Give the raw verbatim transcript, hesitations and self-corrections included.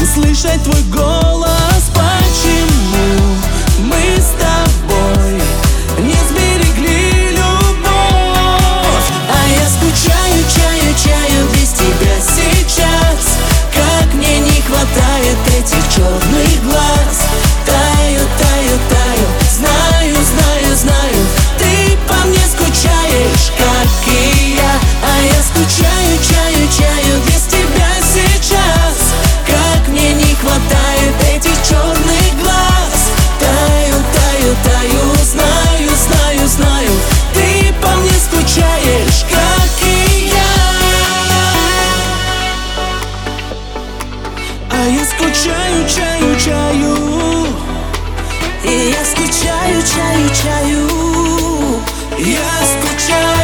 услышать твой голос. Почему мы с тобой не сберегли любовь? А я скучаю, чаю, чаю без тебя сейчас. Как мне не хватает этих черных глаз. Таю, таю, таю, знаю, знаю, знаю, ты по мне скучаешь, как и я. А я скучаю, чаю, чаю без тебя сейчас. Как мне не хватает этих черных глаз. Таю, таю, таю, знаю, знаю, знаю, ты по мне скучаешь, как и я. А я скучаю, чаю, чаю. И я скучаю, чаю, чаю. Я скучаю.